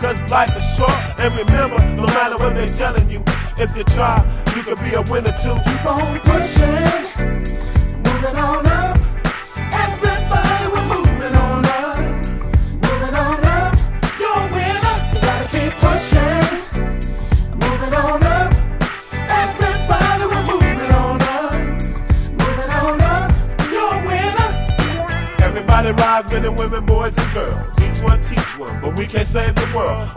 cause life is short. And remember, no matter what they're telling you, if you try, you can be a winner too. Keep on pushing, moving on up. Everybody, we're moving on up. Moving on up, you're a winner. You gotta keep pushing, moving on up. Everybody, we're moving on up. Moving on up, you're a winner. Everybody rise, men and women, boys and girls. Each one teach one, but we can't save the world.